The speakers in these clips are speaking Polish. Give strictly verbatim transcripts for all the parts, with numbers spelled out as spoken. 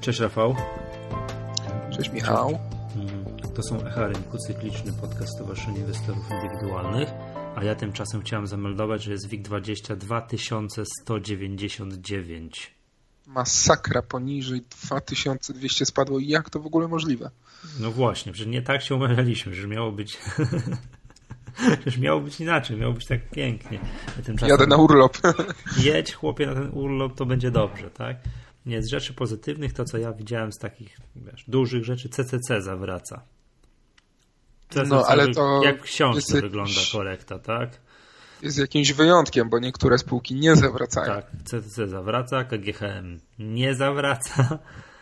Cześć Rafał. Cześć Michał. To są Echa Rynku, cykliczny podcast Stowarzyszenia Inwestorów Indywidualnych, a ja tymczasem chciałem zameldować, że jest W I G dwadzieścia dwa tysiące sto dziewięćdziesiąt dziewięć. Masakra, poniżej dwa tysiące dwieście spadło. Jak to w ogóle możliwe? No właśnie, że nie tak się umawialiśmy, że miało być... Przecież miało być inaczej, miało być tak pięknie. Tymczasem jadę na urlop. Jedź chłopie na ten urlop, to będzie dobrze, tak? Nie, z rzeczy pozytywnych to, co ja widziałem z takich wiesz, dużych rzeczy, C C C zawraca. C C C no, ale to jak w książce jest wygląda jakiś, korekta, tak? Jest jakimś wyjątkiem, bo niektóre spółki nie zawracają. Tak, C C C zawraca, K G H M nie zawraca,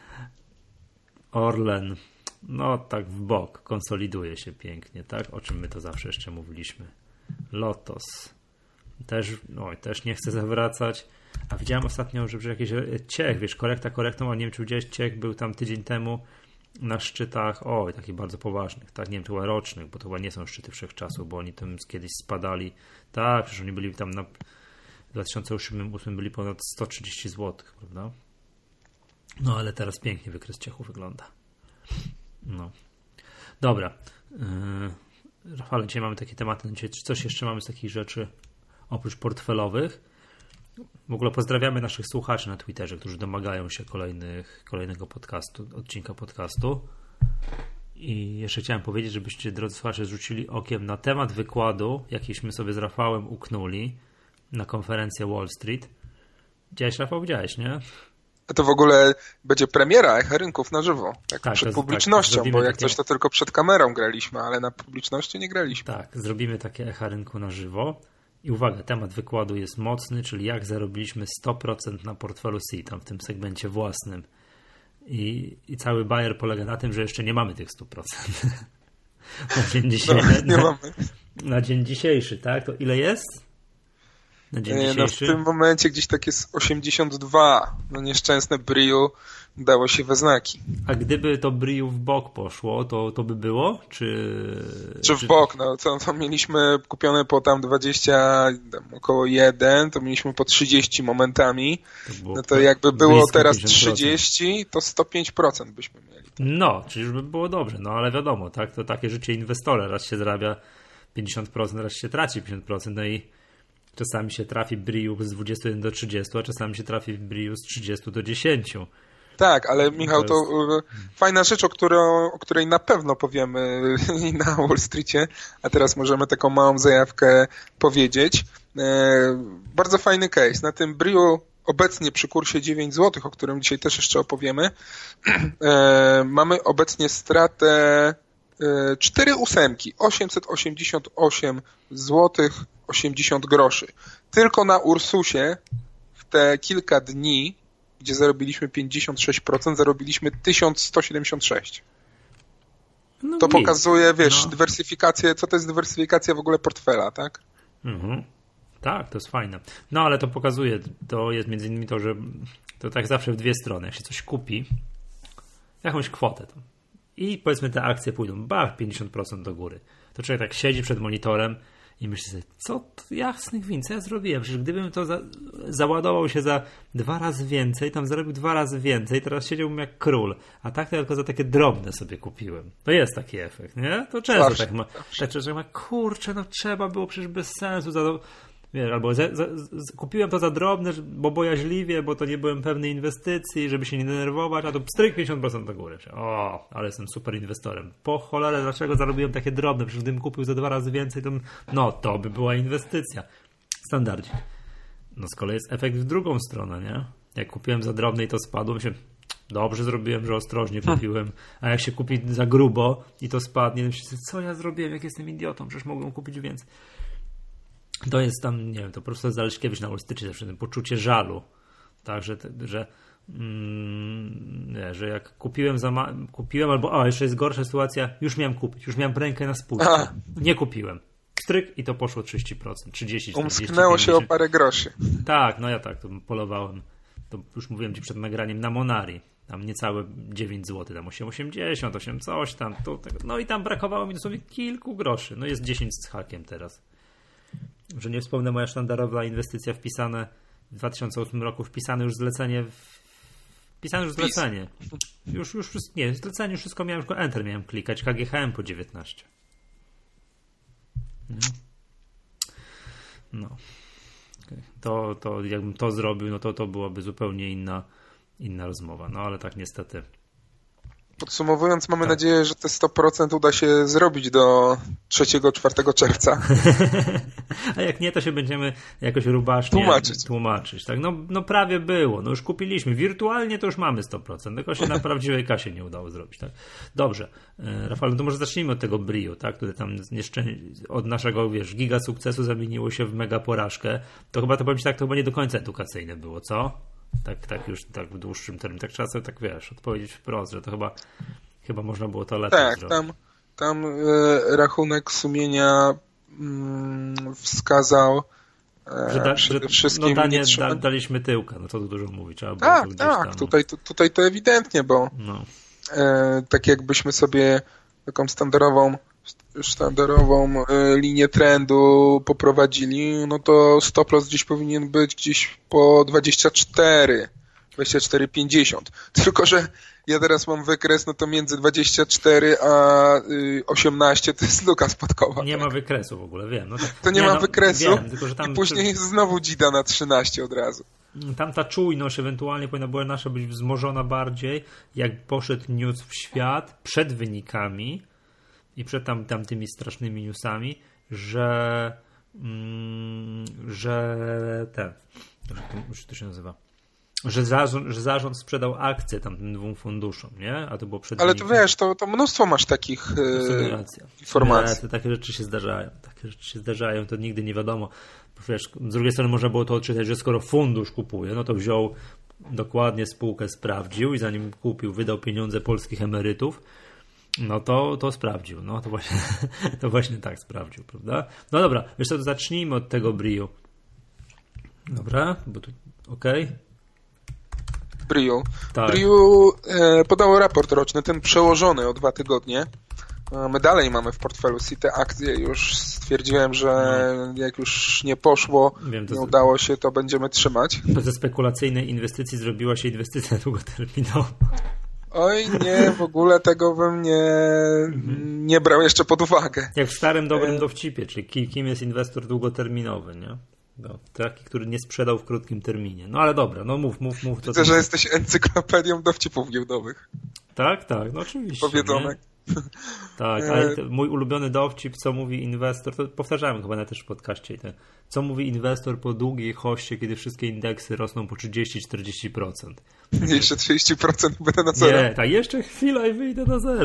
Orlen no tak w bok, konsoliduje się pięknie, tak? O czym my to zawsze jeszcze mówiliśmy. Lotos też, oj, też nie chce zawracać. A widziałem ostatnio, że jakiś Ciech, wiesz, korekta korektą, a nie wiem, czy widziałeś, Ciech był tam tydzień temu na szczytach, oj, takich bardzo poważnych, tak, nie wiem, to chyba rocznych, bo to chyba nie są szczyty wszechczasu, bo oni tam kiedyś spadali, tak, przecież oni byli tam na w dwa tysiące ósmym byli ponad sto trzydzieści złotych, prawda? No, ale teraz pięknie wykres Ciechu wygląda. No. Dobra. Yy, Rafale, dzisiaj mamy takie tematy, czy coś jeszcze mamy z takich rzeczy oprócz portfelowych? W ogóle pozdrawiamy naszych słuchaczy na Twitterze, którzy domagają się kolejnych, kolejnego podcastu, odcinka podcastu. I jeszcze chciałem powiedzieć, żebyście, drodzy słuchacze, rzucili okiem na temat wykładu, jakiśmy sobie z Rafałem uknuli na konferencję Wall Street. Widziałeś, Rafał? Widziałeś, nie? A to w ogóle będzie premiera Echa Rynków na żywo. Tak, tak przed jest, publicznością, tak, bo jak takie... coś to tylko przed kamerą graliśmy, ale na publiczności nie graliśmy. Tak, zrobimy takie Echa Rynku na żywo. I uwaga, temat wykładu jest mocny, czyli jak zarobiliśmy sto procent na portfelu C, tam w tym segmencie własnym. I, i cały bajer polega na tym, że jeszcze nie mamy tych sto procent. na, dzień dzisiejszy, no, nie na, mamy. na dzień dzisiejszy, tak? To ile jest? Na dzień nie, dzisiejszy? No w tym momencie gdzieś tak jest osiemdziesiąt dwa. No nieszczęsne Briu dało się we znaki. A gdyby to Briu w bok poszło, to, to by było? Czy, czy w czy... bok? No to, to mieliśmy kupione po tam dwadzieścia, tam około jeden, to mieliśmy po trzydzieści momentami. To no to jakby było teraz trzydzieści, to sto pięć procent byśmy mieli. No, czyli już by było dobrze. No ale wiadomo, tak, to takie życie inwestora. Raz się zarabia pięćdziesiąt procent, raz się traci pięćdziesiąt procent. No i czasami się trafi Briu z dwudziestu jeden do trzydziestu, a czasami się trafi Briu z trzydziestu do dziesięciu. Tak, ale Michał, to, jest... to fajna rzecz, o, którą, o której na pewno powiemy na Wall Streetie, a teraz możemy taką małą zajawkę powiedzieć. E, bardzo fajny case. Na tym Briu obecnie przy kursie dziewięć złotych, o którym dzisiaj też jeszcze opowiemy, e, mamy obecnie stratę e, cztery ósemki, osiemset osiemdziesiąt osiem złotych osiemdziesiąt groszy. Tylko na Ursusie w te kilka dni, gdzie zarobiliśmy pięćdziesiąt sześć procent, zarobiliśmy tysiąc sto siedemdziesiąt sześć. No to nic. Pokazuje, wiesz, no. dywersyfikację, co to jest dywersyfikacja w ogóle portfela, tak? Mhm. Tak, to jest fajne. No ale to pokazuje, to jest między innymi to, że to tak zawsze w dwie strony. Jak się coś kupi, jakąś kwotę to, i powiedzmy te akcje pójdą, bach, pięćdziesiąt procent do góry. To człowiek tak siedzi przed monitorem i myśli sobie, co jasnych win, co ja zrobiłem? Przecież gdybym to za, załadował się za dwa razy więcej, tam zarobił dwa razy więcej, teraz siedziałbym jak król. A tak to tylko za takie drobne sobie kupiłem. To jest taki efekt, nie? To często zawsze, tak ma. Tak często ma, kurczę, no trzeba było przecież bez sensu. Za, wiesz, albo za, za, za, kupiłem to za drobne, bo bojaźliwie, bo to nie byłem pewny inwestycji, żeby się nie denerwować, a to pstryk pięćdziesiąt procent do góry. O, ale jestem super inwestorem. Po cholerę, dlaczego zarobiłem takie drobne? Przecież gdybym kupił za dwa razy więcej, to no to by była inwestycja. Standardzik. No z kolei jest efekt w drugą stronę, nie? Jak kupiłem za drobne i to spadło, myślę, dobrze zrobiłem, że ostrożnie kupiłem, a jak się kupi za grubo i to spadnie, to myślę, co ja zrobiłem, jak jestem idiotą, przecież mogłem kupić więcej. To jest tam, nie wiem, to po prostu Zaleśkiewicz na Wall Streetie zawsze ten poczucie żalu, tak, że, że, mm, nie, że jak kupiłem za ma- kupiłem albo, a jeszcze jest gorsza sytuacja, już miałem kupić, już miałem rękę na spółce, nie kupiłem. Stryk i to poszło trzydzieści procent, trzydzieści procent. Umsknęło się o parę groszy. Tak, no ja tak, to polowałem, to już mówiłem ci przed nagraniem na Monari, tam niecałe dziewięć złotych, tam osiem osiemdziesiąt, osiem coś tam, to, no i tam brakowało mi dosłownie kilku groszy, no jest dziesięć z hakiem teraz. Że nie wspomnę, moja sztandarowa inwestycja wpisane w dwa tysiące ósmym roku, wpisane już zlecenie w Pisałem już zlecenie. Już, już, nie, zlecenie już wszystko miałem, tylko Enter miałem klikać. K G H M po dziewiętnaście. No. Okay. To, to jakbym to zrobił, no to to byłaby zupełnie inna, inna rozmowa. No ale tak niestety. Podsumowując, mamy tak. nadzieję, że te sto procent uda się zrobić do trzeciego czwartego czerwca. A jak nie, to się będziemy jakoś rubasznie tłumaczyć. tłumaczyć tak? no, no prawie było, no już kupiliśmy. Wirtualnie to już mamy sto procent, tylko się na prawdziwej kasie nie udało zrobić. Tak? Dobrze. Rafał, no to może zacznijmy od tego Brio, tak? Który tam jeszcze od naszego, wiesz, giga sukcesu zamieniło się w mega porażkę. To chyba, to powiem ci tak, to chyba nie do końca edukacyjne było, co? Tak, tak już tak w dłuższym terminie. Tak trzeba sobie tak, wiesz, odpowiedzieć wprost, że to chyba chyba można było to lepiej tak, zrobić. tam, tam e, rachunek sumienia mm, wskazał e, że da, przede że, wszystkim... No danie, trzeba... da, daliśmy tyłka, no to dużo mówić. Trzeba tak, było tak, tam, tutaj, to, tutaj to ewidentnie, bo no. e, tak jakbyśmy sobie taką standardową sztandarową y, linię trendu poprowadzili, no to stop loss gdzieś powinien być gdzieś po dwadzieścia cztery, dwadzieścia cztery pięćdziesiąt. Tylko że ja teraz mam wykres, no to między dwadzieścia cztery a y, osiemnaście to jest luka spadkowa. Nie tak? ma wykresu w ogóle, wiem. No to, to nie, nie ma no, wykresu wiem, tylko, że tam, i później jest znowu dzida na trzynaście od razu. Tam ta czujność ewentualnie powinna była nasza być wzmożona bardziej, jak poszedł news w świat przed wynikami i przed tam, tam tymi strasznymi newsami, że mm, że ten, już to się nazywa, że zarząd, że zarząd sprzedał akcje tam tym dwóm funduszom, nie? A to było przed Ale wynikiem. to wiesz, to, to mnóstwo masz takich e, informacji. Takie rzeczy się zdarzają. Takie rzeczy się zdarzają, to nigdy nie wiadomo. Wiesz, z drugiej strony można było to odczytać, że skoro fundusz kupuje, no to wziął dokładnie spółkę, sprawdził i zanim kupił, wydał pieniądze polskich emerytów, no to, to sprawdził. No to właśnie, to właśnie tak sprawdził, prawda? No dobra, wiesz co, to zacznijmy od tego Brio. Dobra, bo tu, okej. Okay. Brio. Tak. Brio e, podało raport roczny, ten przełożony o dwa tygodnie. E, my dalej mamy w portfelu C I T akcje. Już stwierdziłem, że no. jak już nie poszło, Wiem, nie z... udało się, to będziemy trzymać. To ze spekulacyjnej inwestycji zrobiła się inwestycja długoterminowa. Oj, nie, w ogóle tego bym nie, nie brał jeszcze pod uwagę. Jak w starym dobrym dowcipie, czyli kim jest inwestor długoterminowy, nie? No, taki, który nie sprzedał w krótkim terminie. No ale dobra, no mów, mów, mów. Widzę, że jesteś encyklopedią dowcipów giełdowych. Tak, tak, no oczywiście. Powiedzonek. Tak, ale mój ulubiony dowcip, co mówi inwestor, to powtarzałem chyba na też w podcaście, te, co mówi inwestor po długiej hoście, kiedy wszystkie indeksy rosną po trzydzieści do czterdziestu procent. Jeszcze trzydzieści procent będę na zero. Nie, tak, jeszcze chwila i wyjdę na zero.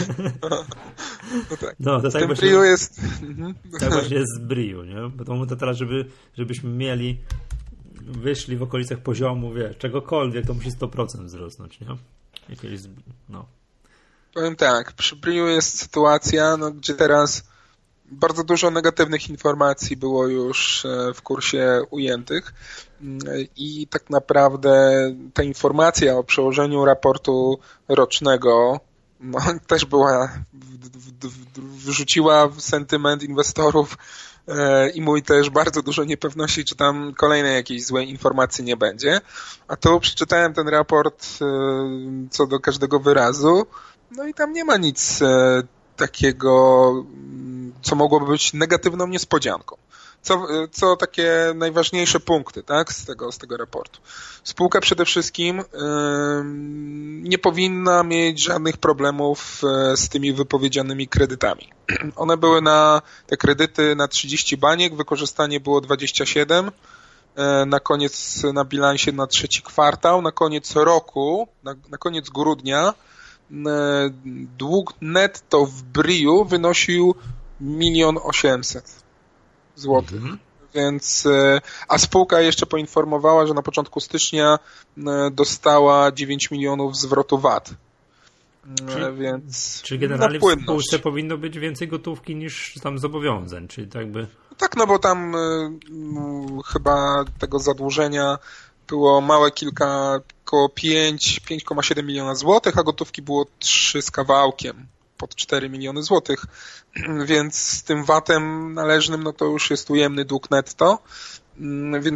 No tak. No, to z tak tym właśnie, Brio jest... Tak właśnie jest z Brio, nie? Bo to mówię to teraz, żeby, żebyśmy mieli, wyszli w okolicach poziomu, wie, czegokolwiek, to musi sto procent wzrosnąć, nie? Jakieś, no. Powiem tak, przy Brio jest sytuacja, no, gdzie teraz bardzo dużo negatywnych informacji było już w kursie ujętych i tak naprawdę ta informacja o przełożeniu raportu rocznego no, też była, w, w, w, wrzuciła w sentyment inwestorów i mój też bardzo dużo niepewności, czy tam kolejnej jakiejś złej informacji nie będzie. A tu przeczytałem ten raport co do każdego wyrazu, no i tam nie ma nic e, takiego, co mogłoby być negatywną niespodzianką. Co, co takie najważniejsze punkty, tak, z tego, z tego raportu. Spółka przede wszystkim e, nie powinna mieć żadnych problemów e, z tymi wypowiedzianymi kredytami. One były na, te kredyty na trzydzieści baniek, wykorzystanie było dwadzieścia siedem, e, na koniec na bilansie na trzeci kwartał, na koniec roku, na, na koniec grudnia dług netto w Brio wynosił milion osiemset złotych. Mhm. Więc, a spółka jeszcze poinformowała, że na początku stycznia dostała dziewięć milionów zwrotu V A T. Czyli, Więc czyli generalnie w spółce powinno być więcej gotówki niż tam zobowiązań, czyli tak by... Tak, no bo tam no, chyba tego zadłużenia było małe kilka, około pięć przecinek siedem miliona złotych, a gotówki było trzy z kawałkiem, pod cztery miliony złotych, więc z tym V A T-em należnym, no to już jest ujemny dług netto, więc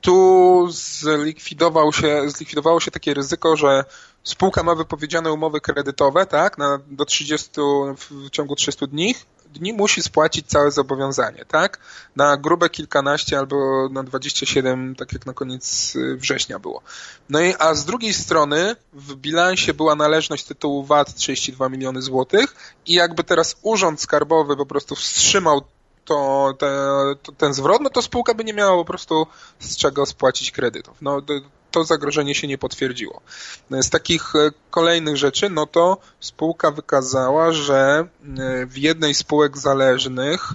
tu zlikwidował się, zlikwidowało się takie ryzyko, że spółka ma wypowiedziane umowy kredytowe, tak, na, do trzydziestu, w ciągu trzydziestu dni, dni musi spłacić całe zobowiązanie, tak, na grube kilkanaście albo na dwadzieścia siedem, tak jak na koniec września było. No i, a z drugiej strony w bilansie była należność tytułu V A T trzydzieści dwa miliony złotych i jakby teraz Urząd Skarbowy po prostu wstrzymał to, te, to ten zwrot, no to spółka by nie miała po prostu z czego spłacić kredytów. No to zagrożenie się nie potwierdziło. Z takich kolejnych rzeczy, no to spółka wykazała, że w jednej z spółek zależnych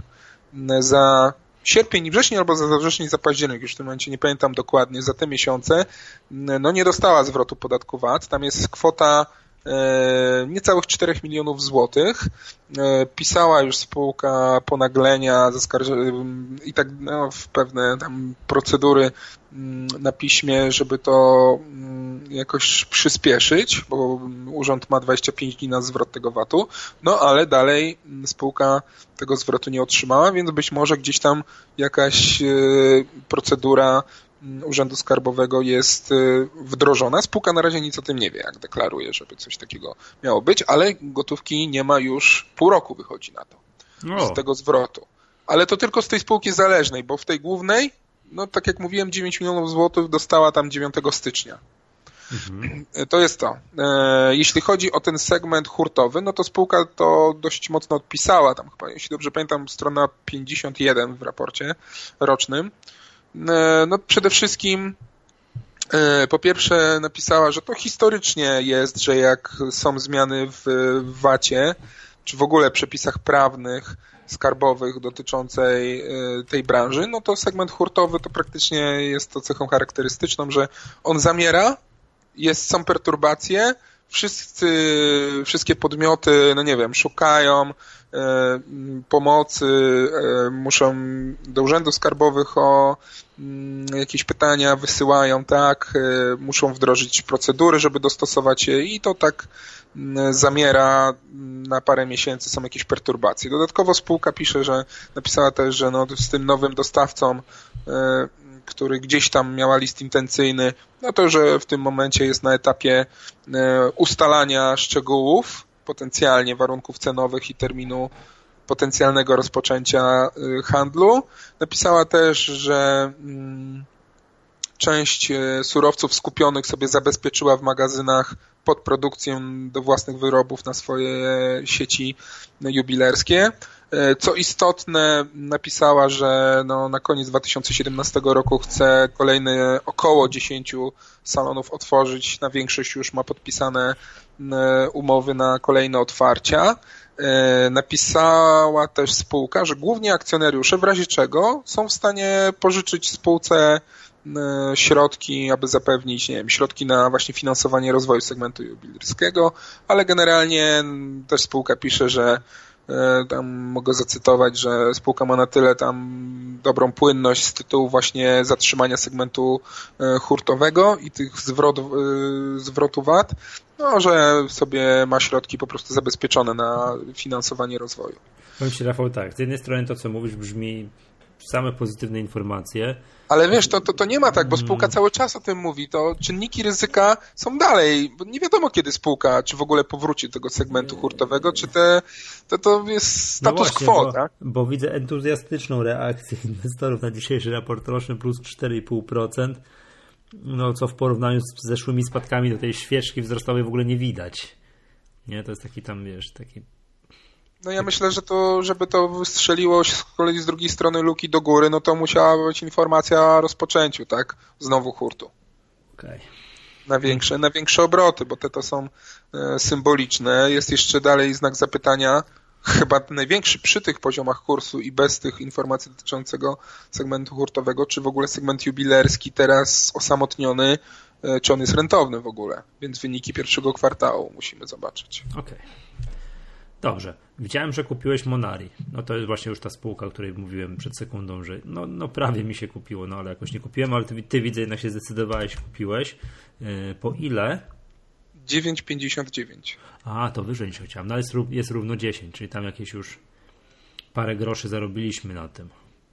za sierpień i wrzesień, albo za wrzesień i za październik, już w tym momencie nie pamiętam dokładnie, za te miesiące, no nie dostała zwrotu podatku V A T. Tam jest kwota niecałych czterech milionów złotych. Pisała już spółka ponaglenia i tak no, w pewne tam procedury na piśmie, żeby to jakoś przyspieszyć, bo urząd ma dwadzieścia pięć dni na zwrot tego V A T-u, no ale dalej spółka tego zwrotu nie otrzymała, więc być może gdzieś tam jakaś procedura Urzędu Skarbowego jest wdrożona. Spółka na razie nic o tym nie wie, jak deklaruje, żeby coś takiego miało być, ale gotówki nie ma już pół roku, wychodzi na to, no. Z tego zwrotu. Ale to tylko z tej spółki zależnej, bo w tej głównej, no tak jak mówiłem, dziewięć milionów złotych dostała tam dziewiątego stycznia. Mhm. To jest to. Jeśli chodzi o ten segment hurtowy, no to spółka to dość mocno odpisała, tam chyba, jeśli dobrze pamiętam, strona pięćdziesiąt jeden w raporcie rocznym. No przede wszystkim po pierwsze napisała, że to historycznie jest, że jak są zmiany w V A T-ie, czy w ogóle przepisach prawnych, skarbowych dotyczącej tej branży, no to segment hurtowy to praktycznie jest to cechą charakterystyczną, że on zamiera, jest, są perturbacje, wszyscy, wszystkie podmioty, no nie wiem, szukają e, pomocy, e, muszą do urzędów skarbowych o m, jakieś pytania wysyłają, tak, e, muszą wdrożyć procedury, żeby dostosować je i to tak m, zamiera na parę miesięcy, są jakieś perturbacje. Dodatkowo spółka pisze, że napisała też, że no, z tym nowym dostawcą e, który gdzieś tam miała list intencyjny, no to, że w tym momencie jest na etapie ustalania szczegółów, potencjalnie warunków cenowych i terminu potencjalnego rozpoczęcia handlu. Napisała też, że część surowców skupionych sobie zabezpieczyła w magazynach pod produkcję do własnych wyrobów na swoje sieci jubilerskie. Co istotne, napisała, że no, na koniec dwa tysiące siedemnastego roku chce kolejne około dziesięciu salonów otworzyć. Na większość już ma podpisane umowy na kolejne otwarcia. Napisała też spółka, że głównie akcjonariusze w razie czego są w stanie pożyczyć spółce środki, aby zapewnić, nie wiem, środki na właśnie finansowanie rozwoju segmentu jubilerskiego, ale generalnie też spółka pisze, że tam mogę zacytować, że spółka ma na tyle tam dobrą płynność z tytułu właśnie zatrzymania segmentu hurtowego i tych zwrotów, zwrotu V A T, no, że sobie ma środki po prostu zabezpieczone na finansowanie rozwoju. Powiem Ci, Rafał, tak, z jednej strony to, co mówisz, brzmi same pozytywne informacje. Ale wiesz, to, to, to nie ma tak, bo spółka cały czas o tym mówi, to czynniki ryzyka są dalej, bo nie wiadomo kiedy spółka, czy w ogóle powróci do tego segmentu hurtowego, czy te, to, to jest status no właśnie, quo, bo, tak? Bo widzę entuzjastyczną reakcję inwestorów na dzisiejszy raport roczny plus cztery i pół procent, no co w porównaniu z zeszłymi spadkami do tej świeżki wzrostowej w ogóle nie widać. Nie, to jest taki tam, wiesz, taki... No ja myślę, że to, żeby to wystrzeliło z kolei z drugiej strony luki do góry, no to musiała być informacja o rozpoczęciu, tak? Znowu hurtu. Okay. Na większe, na większe obroty, bo te to są e, symboliczne. Jest jeszcze dalej znak zapytania, chyba największy przy tych poziomach kursu i bez tych informacji dotyczącego segmentu hurtowego, czy w ogóle segment jubilerski teraz osamotniony, e, czy on jest rentowny w ogóle. Więc wyniki pierwszego kwartału musimy zobaczyć. Okej. Okay. Dobrze. Widziałem, że kupiłeś Monari. No to jest właśnie już ta spółka, o której mówiłem przed sekundą, że no, no prawie mi się kupiło, no ale jakoś nie kupiłem, ale ty, ty widzę, jednak się zdecydowałeś, kupiłeś. Yy, po ile? dziewięć pięćdziesiąt dziewięć. A, to wyżej niż chciałem. No jest, jest równo dziesięć, czyli tam jakieś już parę groszy zarobiliśmy na tym.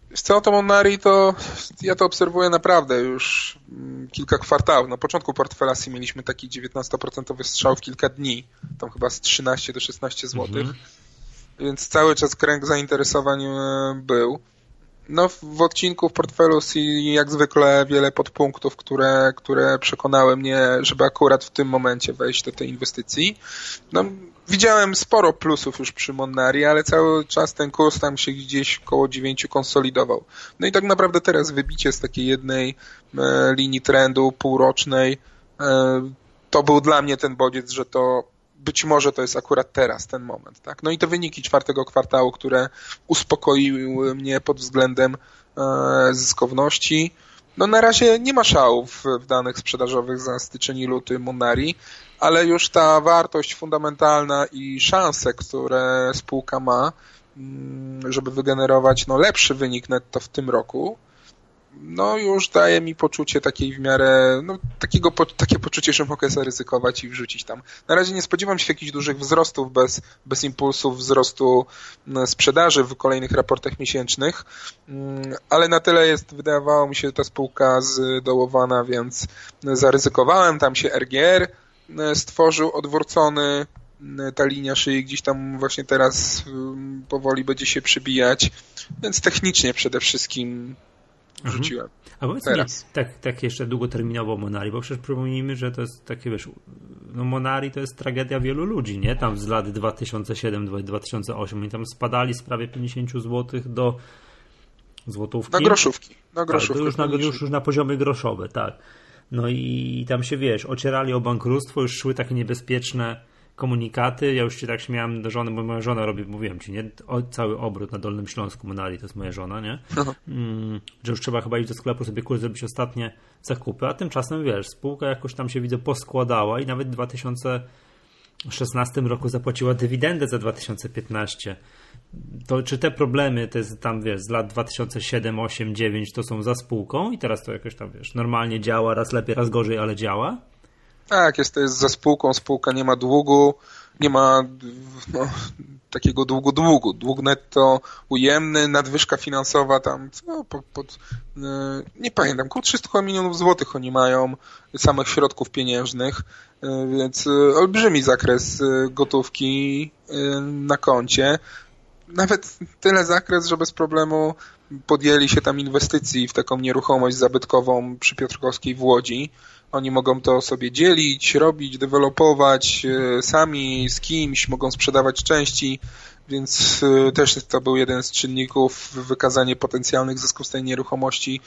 Z całą tą Monari to ja to obserwuję naprawdę już kilka kwartałów. Na początku portfela C mieliśmy taki dziewiętnaście procent strzał w kilka dni. Tam chyba z trzynaście do szesnaście złotych. Mhm. Więc cały czas kręg zainteresowań był. No w odcinku w portfelu C jak zwykle wiele podpunktów, które, które przekonały mnie, żeby akurat w tym momencie wejść do tej inwestycji. No, widziałem sporo plusów już przy Monari, ale cały czas ten kurs tam się gdzieś koło dziewięciu konsolidował. No i tak naprawdę teraz wybicie z takiej jednej e, linii trendu półrocznej e, to był dla mnie ten bodziec, że to być może to jest akurat teraz ten moment. Tak? No i te wyniki czwartego kwartału, które uspokoiły mnie pod względem e, zyskowności. No na razie nie ma szałów w danych sprzedażowych za styczeń i luty Monari, ale już ta wartość fundamentalna i szanse, które spółka ma, żeby wygenerować no, lepszy wynik netto w tym roku, no już daje mi poczucie takiej w miarę, no takiego, takie poczucie, że mogę zaryzykować i wrzucić tam. Na razie nie spodziewam się jakichś dużych wzrostów bez, bez impulsów wzrostu sprzedaży w kolejnych raportach miesięcznych, ale na tyle jest, wydawało mi się, ta spółka zdołowana, więc zaryzykowałem. Tam się R G R stworzył odwrócony, ta linia szyi gdzieś tam właśnie teraz powoli będzie się przybijać, więc technicznie przede wszystkim wrzuciłem. A powiedz mi, tak, tak jeszcze długoterminowo Monari, bo przecież przypomnijmy, że to jest takie, wiesz, no Monari to jest tragedia wielu ludzi, nie? Tam z lat dwa tysiące siedem do dwa tysiące osiem oni tam spadali z prawie pięćdziesiąt złotych do złotówki. Na groszówki. Na groszówki. Tak, to już na, już, już na poziomy groszowe, tak. No i tam się, wiesz, ocierali o bankructwo, już szły takie niebezpieczne komunikaty. Ja już się tak śmiałem do żony, bo moja żona robi, mówiłem ci, nie? O, cały obrót na Dolnym Śląsku Monari, to jest moja żona, nie? Mm, że już trzeba chyba iść do sklepu sobie kurs zrobić ostatnie zakupy, a tymczasem, wiesz, spółka jakoś tam się, widzę, poskładała i nawet w dwa tysiące szesnastym roku zapłaciła dywidendę za dwa tysiące piętnasty. To czy te problemy, te tam, wiesz, z lat dwa tysiące siedem, osiem, dziewięć to są za spółką i teraz to jakoś tam, wiesz, normalnie działa, raz lepiej, raz gorzej, ale działa? Tak, jest to jest za spółką, spółka nie ma długu, nie ma no, takiego długu długu. Dług netto ujemny, nadwyżka finansowa tam, co, pod, pod, nie pamiętam, około trzysta milionów złotych oni mają samych środków pieniężnych, więc olbrzymi zakres gotówki na koncie. Nawet tyle zakres, że bez problemu podjęli się tam inwestycji w taką nieruchomość zabytkową przy Piotrkowskiej w Łodzi. Oni mogą to sobie dzielić, robić, dewelopować sami, z kimś, mogą sprzedawać części, więc też to był jeden z czynników wykazanie potencjalnych zysków z tej nieruchomości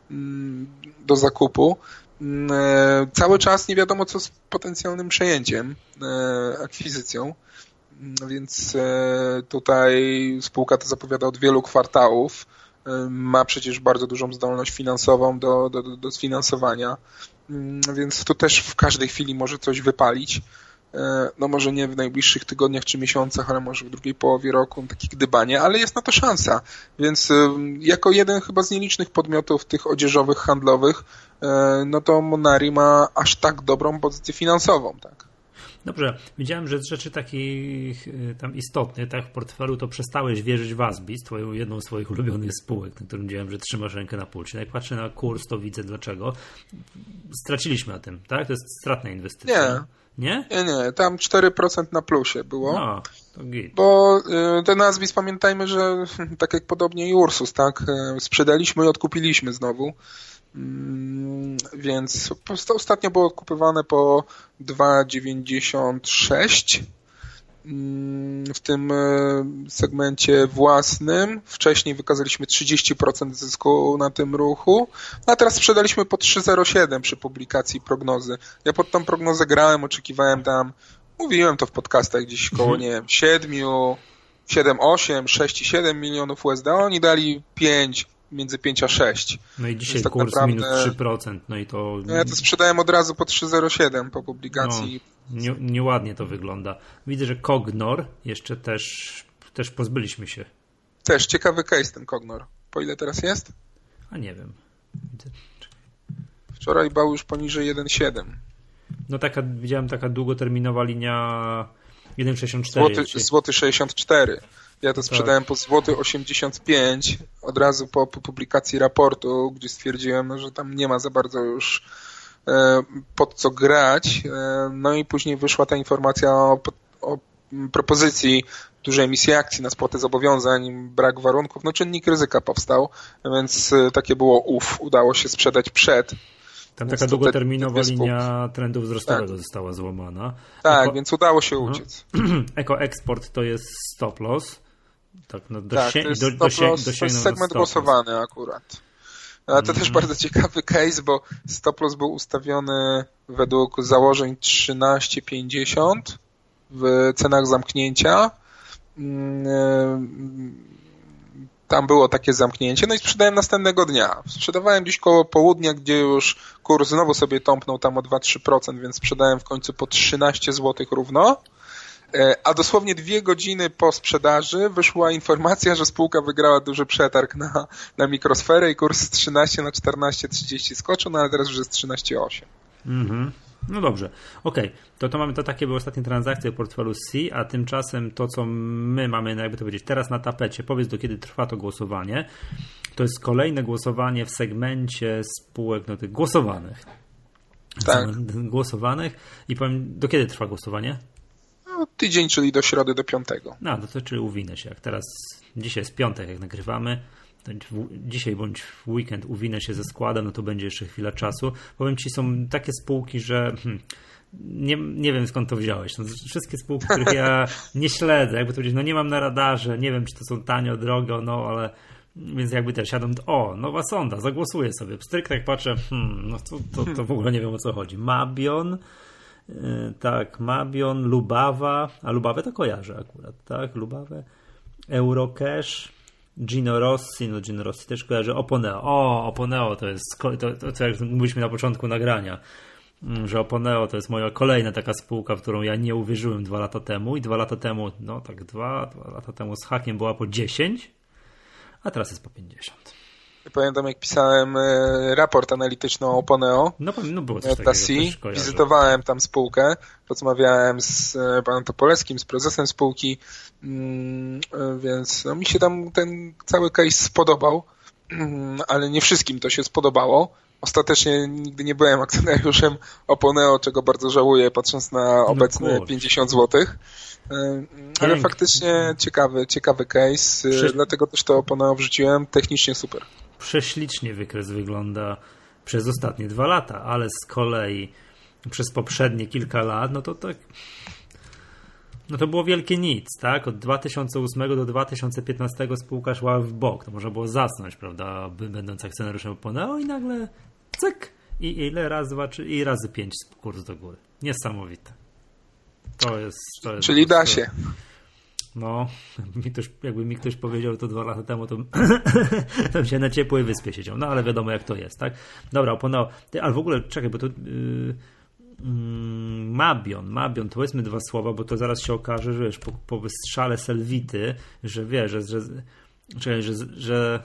do zakupu. Cały czas nie wiadomo, co z potencjalnym przejęciem, akwizycją, więc tutaj spółka to zapowiada od wielu kwartałów. Ma przecież bardzo dużą zdolność finansową do, do, do sfinansowania, więc to też w każdej chwili może coś wypalić. No może nie w najbliższych tygodniach czy miesiącach, ale może w drugiej połowie roku, takie gdybanie, ale jest na to szansa. Więc jako jeden chyba z nielicznych podmiotów tych odzieżowych, handlowych, no to Monari ma aż tak dobrą pozycję finansową, tak. Dobrze, widziałem, że z rzeczy takich tam istotnych, tak w portfelu, to przestałeś wierzyć w Asbis, twoją jedną z swoich ulubionych spółek, na którym widziałem, że trzymasz rękę na pulsie. Jak patrzę na kurs, to widzę dlaczego. Straciliśmy na tym, tak? To jest stratna inwestycja. Nie. Nie? Nie, nie. Tam cztery procent na plusie było. No, to git. Bo ten Asbis, pamiętajmy, że tak jak podobnie i Ursus, tak? Sprzedaliśmy i odkupiliśmy znowu. Więc ostatnio było odkupywane po dwa dziewięćdziesiąt sześć w tym segmencie własnym. Wcześniej wykazaliśmy trzydzieści procent zysku na tym ruchu, a teraz sprzedaliśmy po trzy zero siedem przy publikacji prognozy. Ja pod tą prognozę grałem, oczekiwałem tam, mówiłem to w podcastach gdzieś koło, nie wiem, siedmiu, siedem, osiem, sześć i siedem milionów U S D, a oni dali pięć, między pięć a sześć. No i dzisiaj tak kurs naprawdę minus trzy procent, no i to... Ja to sprzedałem od razu po trzy zero siedem po publikacji. No, nie, nieładnie to wygląda. Widzę, że Cognor jeszcze też, też pozbyliśmy się. Też ciekawy case ten Cognor. Po ile teraz jest? A nie wiem. Widzę. Wczoraj bał już poniżej jeden siedem. No taka, widziałem taka długoterminowa linia jeden sześćdziesiąt cztery. Złoty, złoty sześćdziesiąt cztery. Ja to sprzedałem tak. po złoty osiemdziesiąt pięć, od razu po, po publikacji raportu, gdzie stwierdziłem, no, że tam nie ma za bardzo już e, pod co grać. E, no i później wyszła ta informacja o, o propozycji dużej emisji akcji na spłatę zobowiązań, brak warunków, no czynnik ryzyka powstał, więc e, takie było uff, udało się sprzedać przed. Tam taka długoterminowa linia trendu wzrostowego tak. została złamana. Tak, Eko... więc udało się uciec. Eko Export to jest stop loss. Tak, no tak to jest do, stop dosie, loss, to jest segment głosowany akurat. Ale to mm. też bardzo ciekawy case, bo stop loss był ustawiony według założeń trzynaście pięćdziesiąt w cenach zamknięcia. Tam było takie zamknięcie, no i sprzedałem następnego dnia. Sprzedawałem gdzieś koło południa, gdzie już kurs znowu sobie tąpnął tam o dwa do trzech procent, więc sprzedałem w końcu po trzynaście złotych równo. A dosłownie dwie godziny po sprzedaży wyszła informacja, że spółka wygrała duży przetarg na, na mikrosferę i kurs z trzynaście na czternaście trzydzieści skoczył, no ale teraz już jest trzynaście osiem. Mhm. No dobrze, okej, okay. to to mamy to takie były ostatnie transakcje w portfelu C, a tymczasem to, co my mamy, no jakby to powiedzieć, teraz na tapecie, powiedz do kiedy trwa to głosowanie, to jest kolejne głosowanie w segmencie spółek, no tych głosowanych. Tak. Głosowanych i powiem, do kiedy trwa głosowanie? No, tydzień, czyli do środy, do piątego. No, to, to czyli uwinę się, jak teraz, dzisiaj jest piątek, jak nagrywamy, dzisiaj bądź w weekend uwinę się ze składem, no to będzie jeszcze chwila czasu. Powiem ci, są takie spółki, że hmm, nie, nie wiem skąd to wziąłeś. No, wszystkie spółki, których ja nie śledzę, jakby to powiedzieć, no nie mam na radarze, nie wiem czy to są tanio, drogo, no ale więc jakby też siadam, o, nowa sonda, zagłosuję sobie. Pstryk, tak patrzę, hmm, no to, to, to w ogóle nie wiem o co chodzi. Mabion, yy, tak, Mabion, Lubawa, a Lubawę to kojarzę akurat, tak, Lubawę, Eurocash, Gino Rossi, no Gino Rossi też kojarzy, Oponeo. O, Oponeo to jest, to, to, to jak mówiliśmy na początku nagrania, że Oponeo to jest moja kolejna taka spółka, w którą ja nie uwierzyłem dwa lata temu i dwa lata temu, no tak dwa, dwa lata temu z hakiem była po dziesięć, a teraz jest po pięćdziesiąt. Pamiętam, jak pisałem raport analityczny o Oponeo. No, no było coś takiego, też wizytowałem tam spółkę, rozmawiałem z panem Topolewskim, z prezesem spółki, więc no, mi się tam ten cały case spodobał, ale nie wszystkim to się spodobało. Ostatecznie nigdy nie byłem akcjonariuszem Oponeo, czego bardzo żałuję, patrząc na obecne no pięćdziesiąt złotych. Ale Pięk. faktycznie ciekawy, ciekawy case, Prze... dlatego też to Oponeo wrzuciłem, technicznie super. Prześlicznie wykres wygląda przez ostatnie dwa lata, ale z kolei przez poprzednie kilka lat, no to tak, no to było wielkie nic, tak? Od dwa tysiące ósmego do dwa tysiące piętnastego spółka szła w bok, to można było zasnąć, prawda, będąc akcjonariuszem Oponeo i nagle cyk i ile raz, dwa, trzy i razy pięć kurs do góry. Niesamowite. To jest, to jest Czyli da się. No, mi ktoś, jakby mi ktoś powiedział to dwa lata temu, to bym się na ciepłej wyspie siedział. No, ale wiadomo jak to jest, tak? Dobra, Oponeo. Ale w ogóle, czekaj, bo to yy, yy, Mabion, Mabion, to powiedzmy dwa słowa, bo to zaraz się okaże, że wiesz, po, po wystrzale Selwity, że wiesz, że, że, czekaj, że, że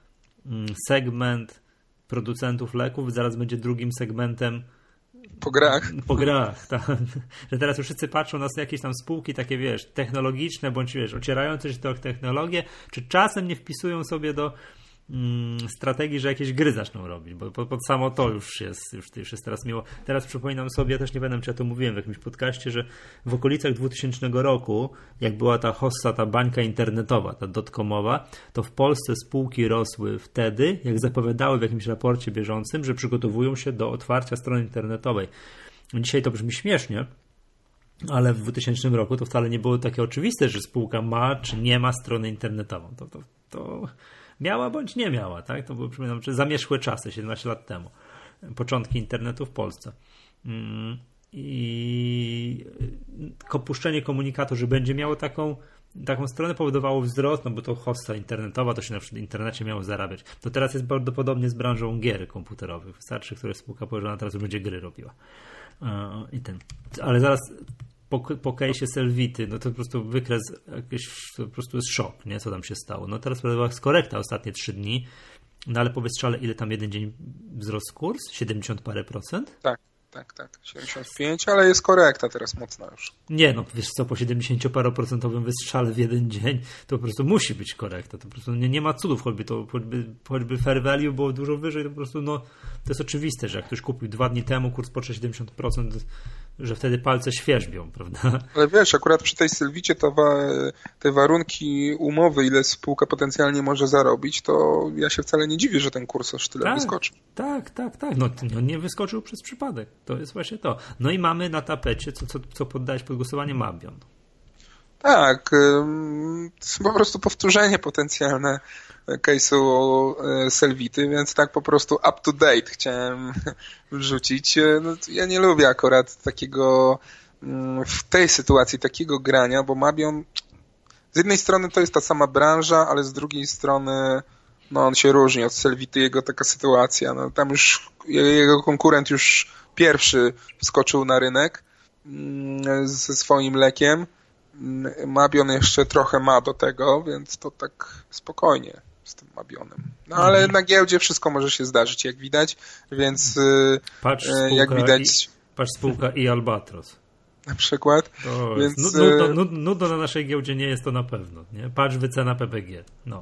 segment producentów leków zaraz będzie drugim segmentem po grach. Po grach, tak. Że teraz już wszyscy patrzą na jakieś tam spółki takie, wiesz, technologiczne, bądź wiesz, ocierające się o technologię, czy czasem nie wpisują sobie do mm, strategii, że jakieś gry zaczną robić, bo pod, pod samo to już jest, już, już jest teraz miło. Teraz przypominam sobie, też nie pamiętam, czy ja to mówiłem w jakimś podcaście, że w okolicach dwutysięcznego roku, jak była ta hossa, ta bańka internetowa, ta dotcomowa, to w Polsce spółki rosły wtedy, jak zapowiadały w jakimś raporcie bieżącym, że przygotowują się do otwarcia strony internetowej. Dzisiaj to brzmi śmiesznie, ale w dwutysięcznym roku to wcale nie było takie oczywiste, że spółka ma czy nie ma stronę internetową. To, to, to miała bądź nie miała, tak? To były, przypominam, czy zamierzchłe czasy, siedemnaście lat temu. Początki internetu w Polsce. I opuszczenie komunikatu, że będzie miało taką, taką stronę, powodowało wzrost, no bo to hossa internetowa, to się na przykład w internecie miało zarabiać. To teraz jest prawdopodobnie z branżą gier komputerowych. Wystarczy, które spółka położona teraz już będzie gry robiła. I ten. Ale zaraz po, po case'ie Selwity, no to po prostu wykres jakieś, to po prostu jest szok, nie? Co tam się stało. No teraz była korekta ostatnie trzy dni, no ale po wystrzale ile tam jeden dzień wzrost kurs? siedemdziesiąt parę procent? Tak, tak, tak, siedemdziesiąt pięć, ale jest korekta teraz mocna już. Nie, no wiesz co, po siedemdziesięcioparoprocentowym wystrzale w jeden dzień to po prostu musi być korekta, to po prostu nie, nie ma cudów, choćby to choćby, choćby fair value było dużo wyżej, to po prostu no, to jest oczywiste, że jak ktoś kupił dwa dni temu kurs po siedemdziesiąt procent, że wtedy palce świerzbią, prawda? Ale wiesz, akurat przy tej Sylwicie to wa, te warunki umowy, ile spółka potencjalnie może zarobić, to ja się wcale nie dziwię, że ten kurs aż tyle tak, wyskoczył. Tak, tak, tak, no nie wyskoczył przez przypadek, to jest właśnie to. No i mamy na tapecie, co, co, co poddałeś pod głosowanie, Mabion. Tak, to jest po prostu powtórzenie potencjalne case'u Selwity, więc tak po prostu up to date chciałem wrzucić. No, ja nie lubię akurat takiego, w tej sytuacji takiego grania, bo Mabion z jednej strony to jest ta sama branża, ale z drugiej strony no on się różni od Selwity, jego taka sytuacja. No, tam już jego konkurent już pierwszy wskoczył na rynek ze swoim lekiem. Mabion jeszcze trochę ma do tego, więc to tak spokojnie z tym Mabionem. No ale mhm. na giełdzie wszystko może się zdarzyć, jak widać, więc patrz jak widać... I, patrz spółka i Albatros. Na przykład. To więc... nudno, nudno, nudno na naszej giełdzie nie jest to na pewno. Nie? Patrz wycena P P G. No.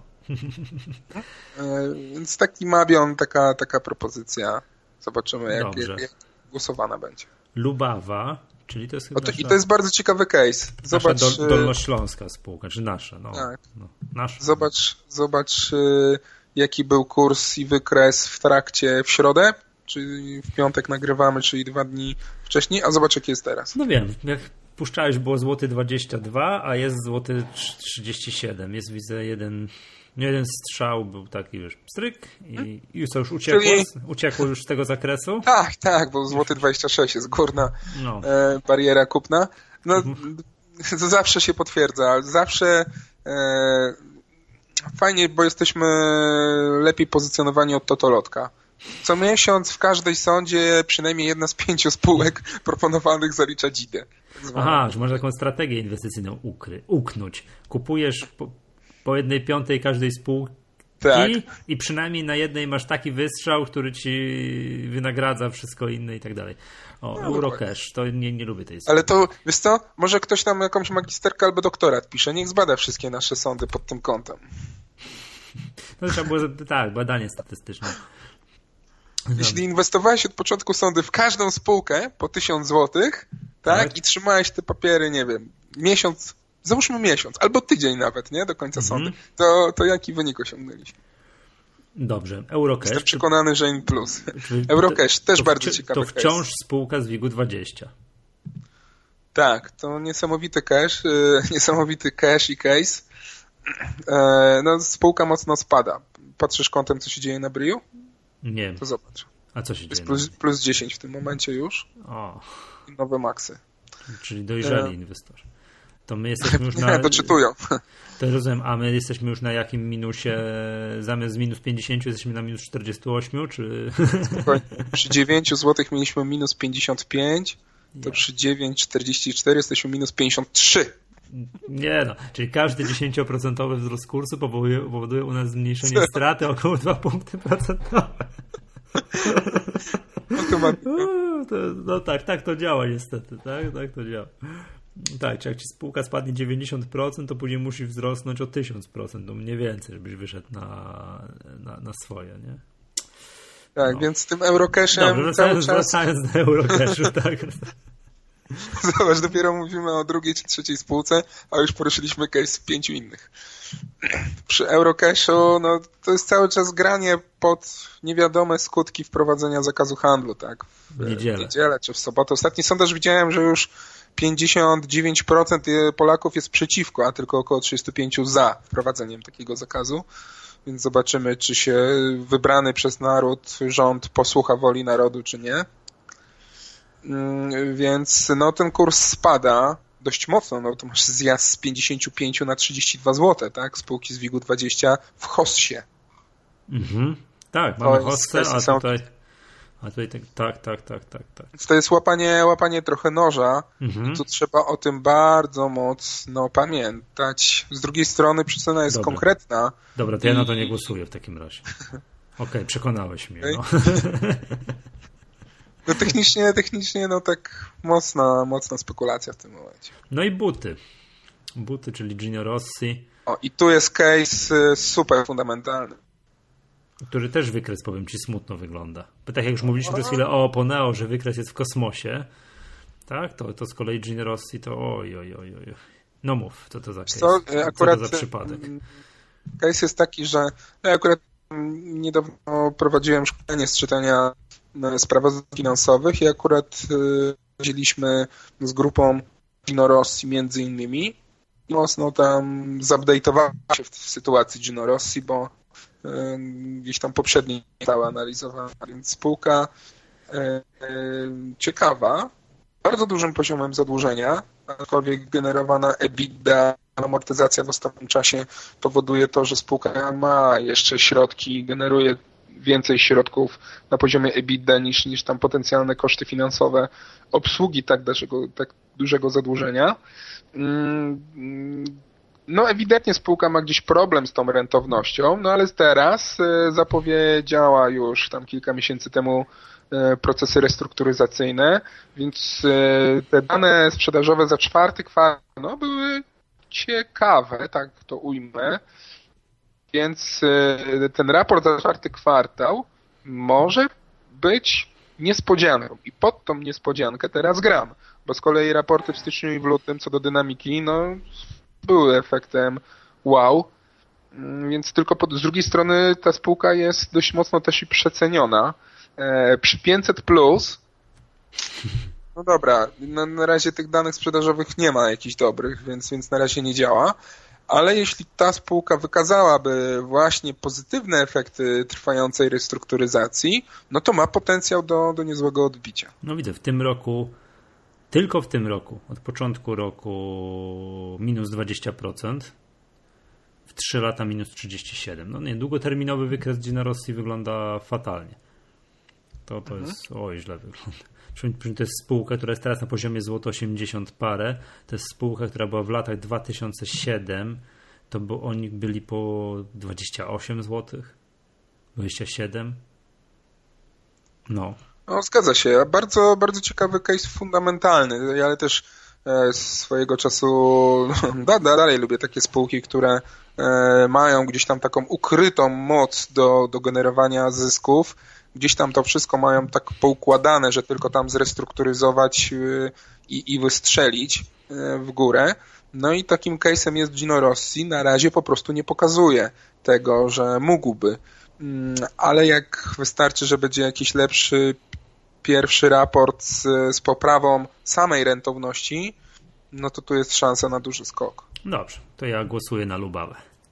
Więc taki Mabion, taka, taka propozycja. Zobaczymy, jak, jak, jak głosowana będzie. Lubawa, czyli to jest chyba... To, I to jest bardzo ciekawy case. Zobacz, nasza dol, dolnośląska spółka, czy nasza. No, tak. no, nasza. Zobacz, zobacz jaki był kurs i wykres w trakcie w środę, czyli w piątek nagrywamy, czyli dwa dni wcześniej, a zobacz jaki jest teraz. No wiem, jak puszczałeś było złoty dwadzieścia dwa, a jest złoty trzydzieści siedem. Jest widzę jeden... Jeden strzał był taki już pstryk i już to już uciekło, Czyli... uciekło już z tego zakresu. Tak, tak, bo złoty dwadzieścia sześć jest górna no. e, bariera kupna. No, to zawsze się potwierdza. Zawsze e, fajnie, bo jesteśmy lepiej pozycjonowani od Totolotka. Co miesiąc w każdej sądzie przynajmniej jedna z pięciu spółek proponowanych zalicza dzidę. Tak Aha, że można taką strategię inwestycyjną ukry, uknąć. Kupujesz... Po... po jednej piątej każdej spółki tak. i przynajmniej na jednej masz taki wystrzał, który ci wynagradza wszystko inne i tak dalej. O, no, Eurocash, to nie, nie lubię tej Ale to, wiesz co, może ktoś tam jakąś magisterkę albo doktorat pisze, niech zbada wszystkie nasze sądy pod tym kątem. No trzeba było, tak, badanie statystyczne. Jeśli inwestowałeś od początku sądy w każdą spółkę po tysiąc złotych, tak, tak, i trzymałeś te papiery, nie wiem, miesiąc, załóżmy miesiąc, albo tydzień nawet, nie? Do końca mm-hmm. sądy. To, to jaki wynik osiągnęliśmy? Dobrze. Eurocash. Jestem przekonany, że in plus. Eurocash też to, bardzo to, ciekawy To wciąż case. Spółka z WIG-u dwadzieścia. Tak, to niesamowity cash, yy, niesamowity cash i case. Yy, no, spółka mocno spada. Patrzysz kątem, co się dzieje na Briu? Nie. To zobacz. A co się Jest dzieje? Plus, plus dziesięć w tym momencie już. O. I nowe maksy. Czyli dojrzeli yy. inwestorzy. To my jesteśmy już na... Nie, doczytują. To rozumiem, a my jesteśmy już na jakim minusie? Zamiast minus pięćdziesiąt jesteśmy na minus czterdzieści osiem, czy... Spokojnie. Przy dziewięć złotych mieliśmy minus pięćdziesiąt pięć, to ja. Przy dziewięć czterdzieści cztery jesteśmy minus pięćdziesiąt trzy. Nie no, czyli każdy dziesięcioprocentowy wzrost kursu powoduje, powoduje u nas zmniejszenie straty około dwa punkty procentowe. No, to, no tak, tak to działa niestety, tak, tak to działa. Tak, czy jak ci spółka spadnie dziewięćdziesiąt procent, to później musi wzrosnąć o tysiąc procent, no mniej więcej, żebyś wyszedł na, na, na swoje, nie? Tak, no. Więc z tym Eurocashem Dobrze, wracając, czas... wracając do Eurocashu, tak. Zobacz, dopiero mówimy o drugiej czy trzeciej spółce, a już poruszyliśmy case w pięciu innych. Przy Eurocashu, no to jest cały czas granie pod niewiadome skutki wprowadzenia zakazu handlu, tak? W niedzielę. W niedzielę czy w sobotę. Ostatni sondaż widziałem, że już pięćdziesiąt dziewięć procent Polaków jest przeciwko, a tylko około trzydzieści pięć procent za wprowadzeniem takiego zakazu. Więc zobaczymy, czy się wybrany przez naród rząd posłucha woli narodu, czy nie. Więc no, ten kurs spada dość mocno. No, to masz zjazd z pięćdziesiąt pięć na trzydzieści dwa złote, tak? Spółki z WIG-u dwadzieścia w Hossie. Mhm. Tak, mamy Hossę, a tutaj... A tutaj tak, tak, tak, tak, tak, tak. To jest łapanie, łapanie trochę noża. Mhm. Tu trzeba o tym bardzo mocno pamiętać. Z drugiej strony przyczyna jest Dobra. konkretna. Dobra, to ja na to nie głosuję w takim razie. Okej, okay, przekonałeś mnie. Okay. No. No technicznie, technicznie no tak mocna, mocna spekulacja w tym momencie. No i buty. Buty, czyli Gino Rossi. O, i tu jest case super fundamentalny. Który też wykres, powiem ci, smutno wygląda. Bo tak jak już mówiliśmy przez chwilę o Poneo, że wykres jest w kosmosie, tak? To, to z kolei Gino Rossi to oj, oj, oj, oj. No mów, co to za case? Co, akurat, co to za przypadek? Case jest taki, że ja akurat niedawno prowadziłem szkolenie z czytania sprawozdań finansowych i akurat chodziliśmy z grupą Gino Rossi między innymi i mocno tam zupdate'owała się w sytuacji Gino Rossi, bo gdzieś tam poprzednio została analizowana, więc spółka ciekawa, bardzo dużym poziomem zadłużenia, aczkolwiek generowana EBITDA, amortyzacja w ostatnim czasie powoduje to, że spółka ma jeszcze środki, generuje więcej środków na poziomie EBITDA niż, niż tam potencjalne koszty finansowe obsługi tak dużego, tak dużego zadłużenia. No ewidentnie spółka ma gdzieś problem z tą rentownością, no ale teraz zapowiedziała już tam kilka miesięcy temu procesy restrukturyzacyjne, więc te dane sprzedażowe za czwarty kwartał no, były ciekawe, tak to ujmę, więc ten raport za czwarty kwartał może być niespodzianką i pod tą niespodziankę teraz gram, bo z kolei raporty w styczniu i w lutym co do dynamiki no, były efektem wow, więc tylko pod, z drugiej strony ta spółka jest dość mocno też i przeceniona. E, przy pięćset plus no dobra, na, na razie tych danych sprzedażowych nie ma jakichś dobrych, więc, więc na razie nie działa, ale jeśli ta spółka wykazałaby właśnie pozytywne efekty trwającej restrukturyzacji, no to ma potencjał do, do niezłego odbicia. No widzę, w tym roku, tylko w tym roku, od początku roku minus dwadzieścia procent, w trzy lata minus trzydzieści siedem procent. No nie, długoterminowy wykres Gino Rossi wygląda fatalnie. To, to mhm. jest, oj, źle wygląda. To jest spółka, która jest teraz na poziomie złoto osiemdziesiąt parę. To jest spółka, która była w latach dwa tysiące siódmym. To by oni byli po dwadzieścia osiem złotych. dwadzieścia siedem. No. No, zgadza się. Bardzo, bardzo ciekawy case fundamentalny, ale też e, swojego czasu da, da, dalej lubię takie spółki, które e, mają gdzieś tam taką ukrytą moc do, do generowania zysków. Gdzieś tam to wszystko mają tak poukładane, że tylko tam zrestrukturyzować i, i wystrzelić w górę. No i takim case'em jest Gino Rossi. Na razie po prostu nie pokazuje tego, że mógłby. Ale jak wystarczy, że będzie jakiś lepszy pierwszy raport z, z poprawą samej rentowności, no to tu jest szansa na duży skok. Dobrze, to ja głosuję na Lubawę.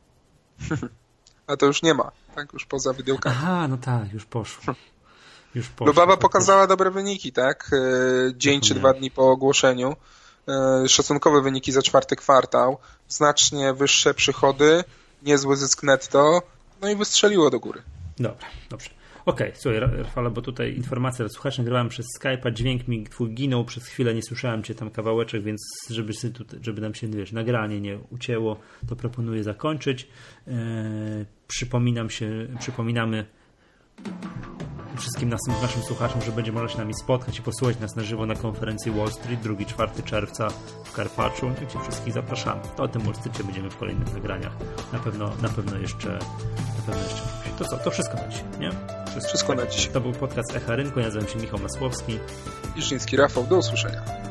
A to już nie ma, tak? Już poza wydełkami. Aha, no tak, już poszło. Już poszło Lubawa pokazała dobre wyniki, tak? Dzień czy dwa dni po ogłoszeniu. Szacunkowe wyniki za czwarty kwartał. Znacznie wyższe przychody, niezły zysk netto, no i wystrzeliło do góry. Dobra, dobrze. Okej, okay, słuchaj Rafale, bo tutaj informacja, słuchacz, nagrywałem przez Skype'a, dźwięk mi twój ginął, przez chwilę nie słyszałem cię tam kawałeczek, więc żeby, żeby nam się, wiesz, nagranie nie ucięło, to proponuję zakończyć. Eee, przypominam się, przypominamy wszystkim naszym, naszym słuchaczom, że będzie można się nami spotkać i posłuchać nas na żywo na konferencji Wall Street drugiego do czwartego czerwca w Karpaczu, gdzie wszystkich zapraszamy. To o tym Wall Streetie będziemy w kolejnych nagraniach. Na pewno, na pewno jeszcze na pewno jeszcze to co? To wszystko na dzisiaj, nie? Wszystko, wszystko na dzisiaj. To był podcast Echa Rynku. Ja nazywam się Michał Masłowski. Iżyński Rafał. Do usłyszenia.